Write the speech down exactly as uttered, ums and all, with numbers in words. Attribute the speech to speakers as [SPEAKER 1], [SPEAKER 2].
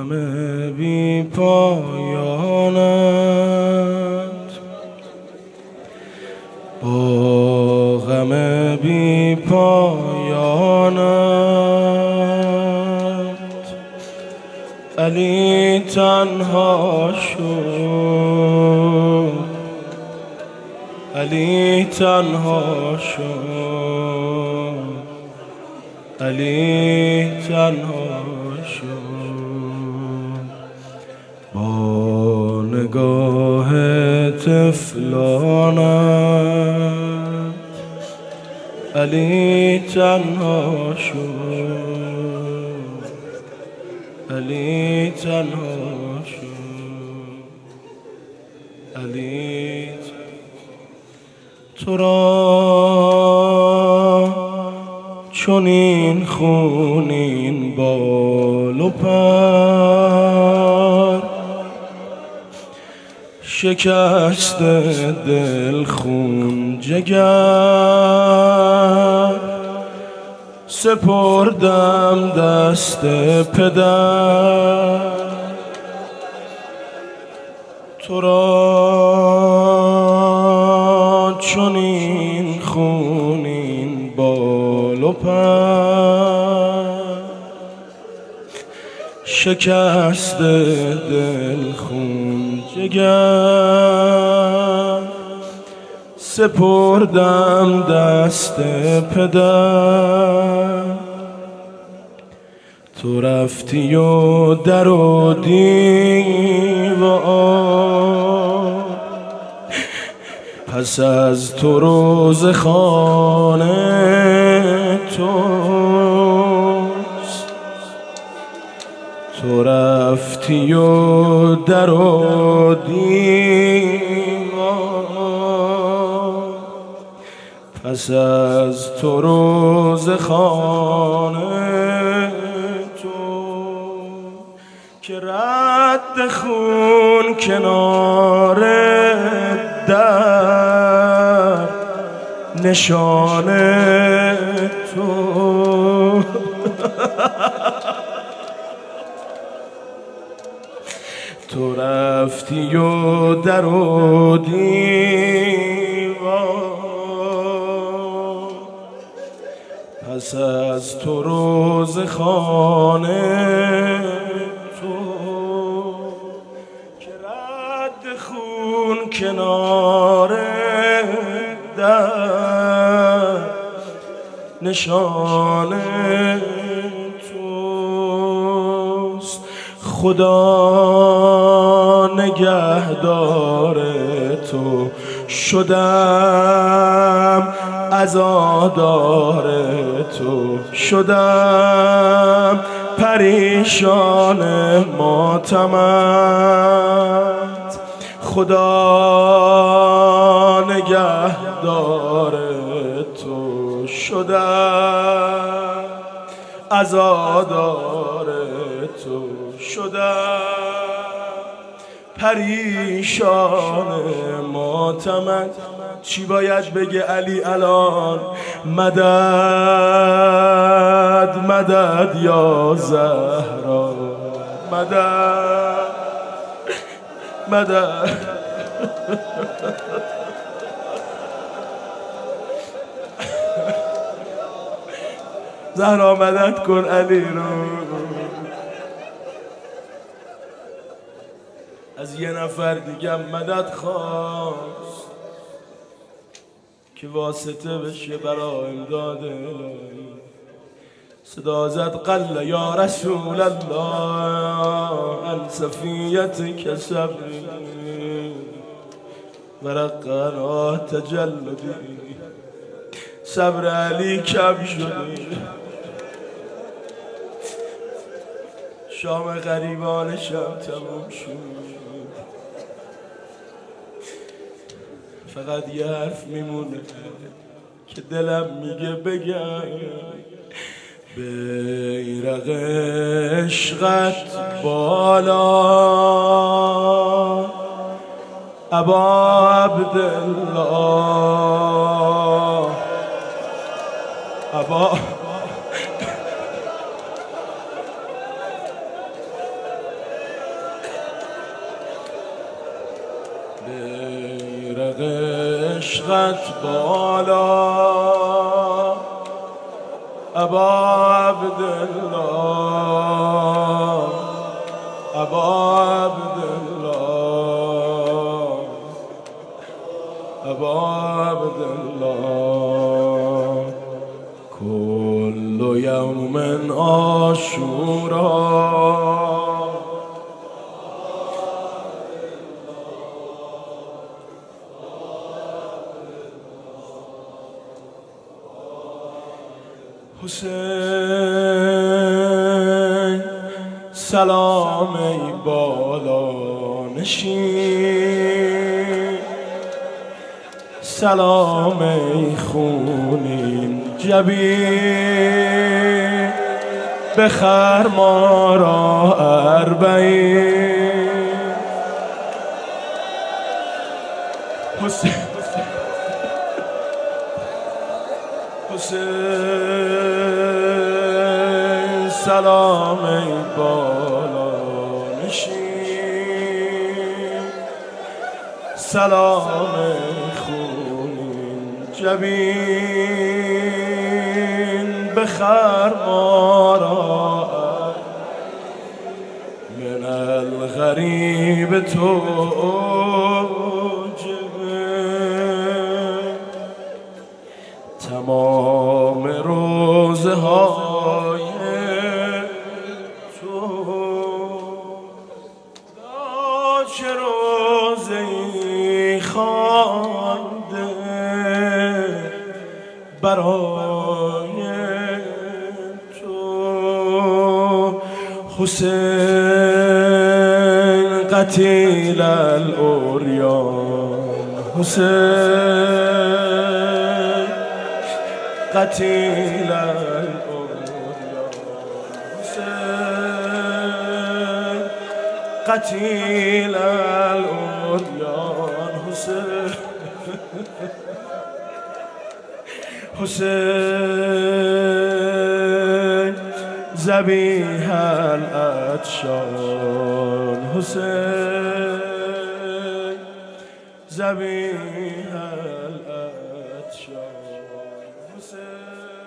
[SPEAKER 1] غم بی پایانت، با غم بی پایانت علی تنها شد، علی تنها شد، علی تنها شد. با نگاه طفلانت علی تنها شد، علی تنها شد، علی تو را چنین خونین بال و پر، شکست دل خون جگر، سپردم دست پدر. تو را چنین خونین بال و پر، شکست دل خون جگر، سپردم دست پدر. تو رفتی و در و دیوار، پس از تو روز خانه توست. تو رفتی و در و دیوار، پس از تو روز خانه تو، که رد خون کنار در نشانه تو. تو رفتی و در و دیوار، پس از تو روز خانه تو، که رد خون کنار در نشانه توست. خدا نگهدار تو شدم، عزادار تو شدم، پریشان ماتمت. خدا نگهدار تو شدم، عزادار تو شدم، پریشان ماتمت. چی باید بگه علی الان؟ مدد مدد یا زهرا، مدد مدد. زهرا مدد کن علی رو. از یه نفر دیگه مدد خواست که واسطه بشه برای امداد الهی. صدا زد قل یا رسول الله عن صفیتک صبری ورقنا تجلدی. صبر علی کم شده، شام غریبانشم تموم شد. فقط یه حرف میمونه که دلم میگه بگم، بیرق عشقت بالا ابا عبدالله، ابا عشقت بالا ابا عبدالله ابا عبدالله ابا عبدالله كل يوم عاشورا حسین سلام ای بالا نشین سلام ای خونین جبین بخر ما را اربعین حسین حسین سلام ای بالا نشین سلام ای خونین جبین بخر ما را من الغریب تو تمام روزه های تو چه روزه ای خوانده برای تو حسین قتیل العریان حسین قتیل العریان حسین قتیل العریان حسین حسین ذبیح العطشان حسین ذبیح العطشان حسین